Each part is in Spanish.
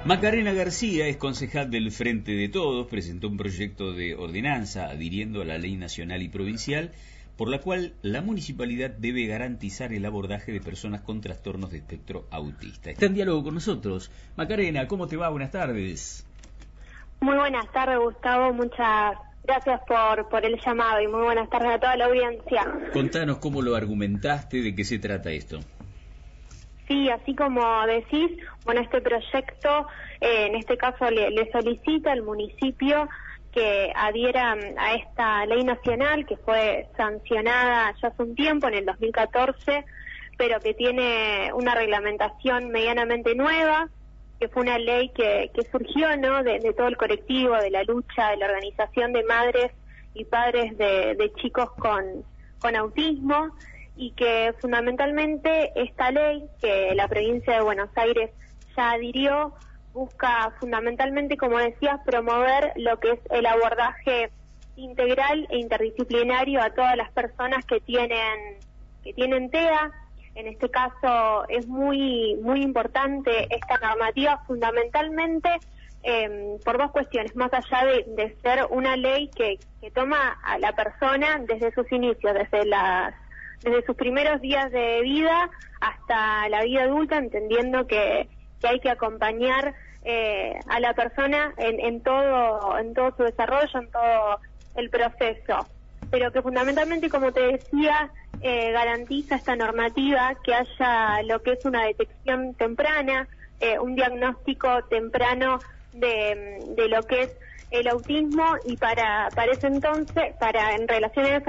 Macarena García es concejal del Frente de Todos, presentó un proyecto de ordenanza adhiriendo a la ley nacional y provincial, por la cual la municipalidad debe garantizar el abordaje de personas con trastornos de espectro autista. Está en diálogo con nosotros. Macarena, ¿cómo te va? Buenas tardes. Muy buenas tardes, Gustavo. Muchas gracias por el llamado y muy buenas tardes a toda la audiencia. Contanos cómo lo argumentaste, de qué se trata esto. Sí, así como decís, bueno, este proyecto, en este caso le solicita al municipio que adhiera a esta ley nacional que fue sancionada ya hace un tiempo, en el 2014, pero que tiene una reglamentación medianamente nueva, que fue una ley que surgió, ¿no?, de todo el colectivo, de la lucha, de la organización de madres y padres de chicos con autismo, y que fundamentalmente esta ley, que la provincia de Buenos Aires ya adhirió, busca fundamentalmente, como decías, promover lo que es el abordaje integral e interdisciplinario a todas las personas que tienen TEA. En este caso es muy importante esta normativa, fundamentalmente por dos cuestiones, más allá de ser una ley que toma a la persona desde sus inicios, desde sus primeros días de vida hasta la vida adulta, entendiendo que hay que acompañar a la persona en todo su desarrollo, en todo el proceso, pero que fundamentalmente, como te decía, garantiza esta normativa que haya lo que es una detección temprana, un diagnóstico temprano de lo que es el autismo, y para ese entonces, en relación a eso,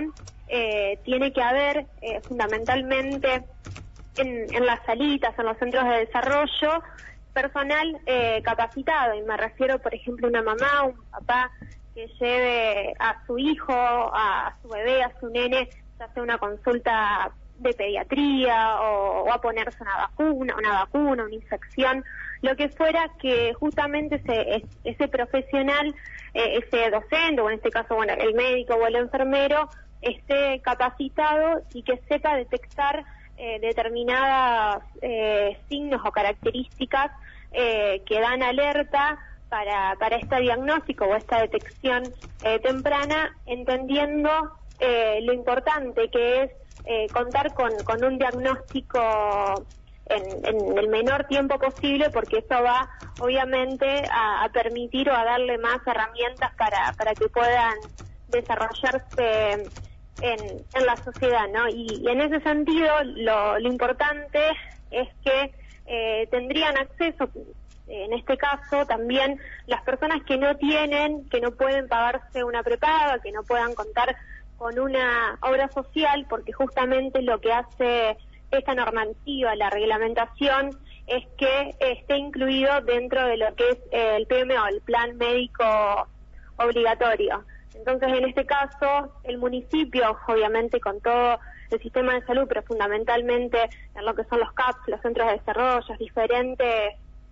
tiene que haber fundamentalmente en las salitas, en los centros de desarrollo, personal capacitado, y me refiero, por ejemplo, a una mamá, un papá que lleve a su hijo, a su bebé, a su nene, ya sea una consulta de pediatría o a ponerse una vacuna, una infección, lo que fuera, que justamente ese profesional, ese docente, o en este caso, bueno, el médico o el enfermero, esté capacitado y que sepa detectar determinados signos o características que dan alerta para este diagnóstico o esta detección temprana, entendiendo lo importante que es contar con un diagnóstico en el menor tiempo posible, porque eso va obviamente a permitir o a darle más herramientas para que puedan desarrollarse en la sociedad, ¿no? Y en ese sentido lo importante es que tendrían acceso, en este caso también las personas que no pueden pagarse una prepaga, que no puedan contar con una obra social, porque justamente lo que hace esta normativa, la reglamentación, es que esté incluido dentro de lo que es el PMO, el Plan Médico Obligatorio. Entonces, en este caso, el municipio, obviamente con todo el sistema de salud, pero fundamentalmente en lo que son los CAPS, los centros de desarrollo, diferentes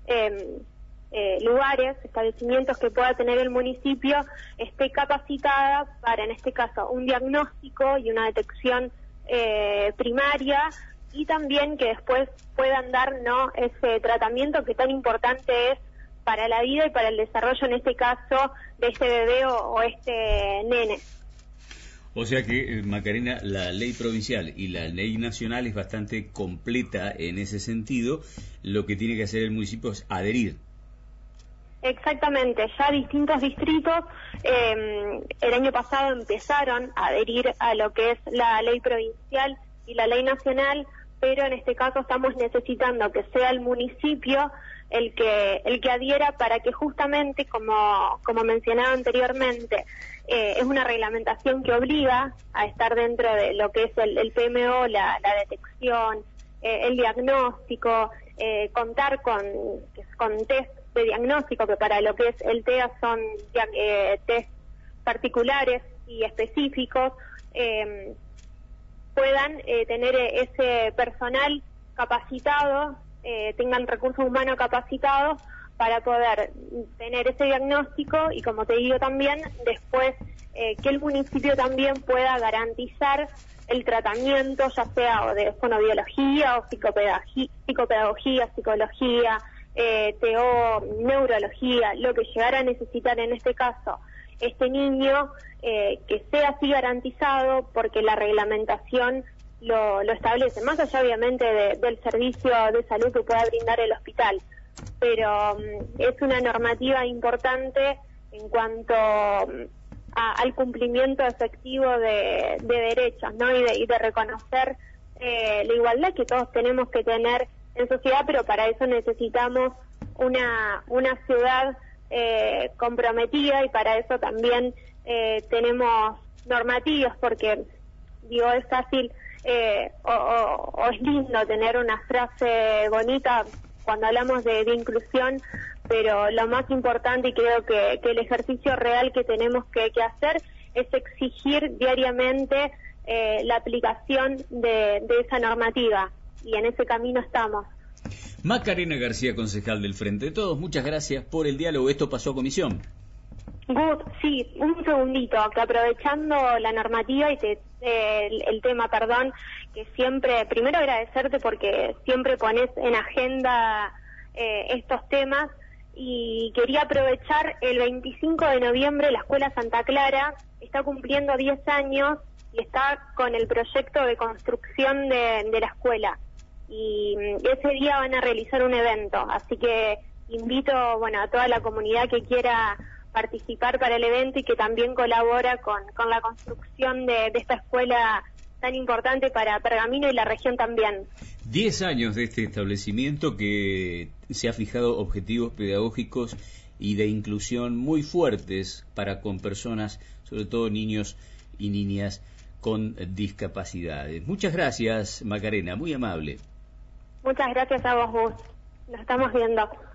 lugares, establecimientos que pueda tener el municipio, esté capacitada para, en este caso, un diagnóstico y una detección primaria, y también que después puedan dar, ¿no?, ese tratamiento que tan importante es para la vida y para el desarrollo, en este caso, de este bebé o este nene. O sea que, Macarena, la ley provincial y la ley nacional es bastante completa en ese sentido. Lo que tiene que hacer el municipio es adherir. Exactamente, ya distintos distritos el año pasado empezaron a adherir a lo que es la ley provincial y la ley nacional, pero en este caso estamos necesitando que sea el municipio el que adhiera, para que justamente, como mencionaba anteriormente, es una reglamentación que obliga a estar dentro de lo que es el PMO, la detección, el diagnóstico, contar con test de diagnóstico, que para lo que es el TEA son test particulares y específicos, puedan tener ese personal capacitado, tengan recursos humanos capacitados para poder tener ese diagnóstico, y, como te digo, también después que el municipio también pueda garantizar el tratamiento, ya sea o de fonobiología o psicopedagogía, psicología, TO, neurología, lo que llegara a necesitar en este caso este niño, que sea así garantizado, porque la reglamentación lo establece, más allá obviamente del servicio de salud que pueda brindar el hospital, pero es una normativa importante en cuanto al cumplimiento efectivo de derechos, ¿no? y de reconocer la igualdad que todos tenemos que tener en sociedad, pero para eso necesitamos una ciudad comprometida, y para eso también tenemos normativas, porque digo, es fácil o es lindo tener una frase bonita cuando hablamos de inclusión, pero lo más importante, y creo que el ejercicio real que tenemos que hacer, es exigir diariamente la aplicación de esa normativa, y en ese camino estamos. Macarena García, concejal del Frente de Todos, muchas gracias por el diálogo. Esto pasó a comisión. Sí, un segundito, que aprovechando la normativa y el tema, que siempre, primero agradecerte porque siempre pones en agenda estos temas, y quería aprovechar el 25 de noviembre, la Escuela Santa Clara está cumpliendo 10 años y está con el proyecto de construcción de la escuela, y ese día van a realizar un evento, así que invito a toda la comunidad que quiera participar para el evento y que también colabora con la construcción de esta escuela tan importante para Pergamino y la región también. 10 años de este establecimiento que se ha fijado objetivos pedagógicos y de inclusión muy fuertes para con personas, sobre todo niños y niñas con discapacidades. Muchas gracias, Macarena, muy amable. Muchas gracias a vos, Gus. Nos estamos viendo.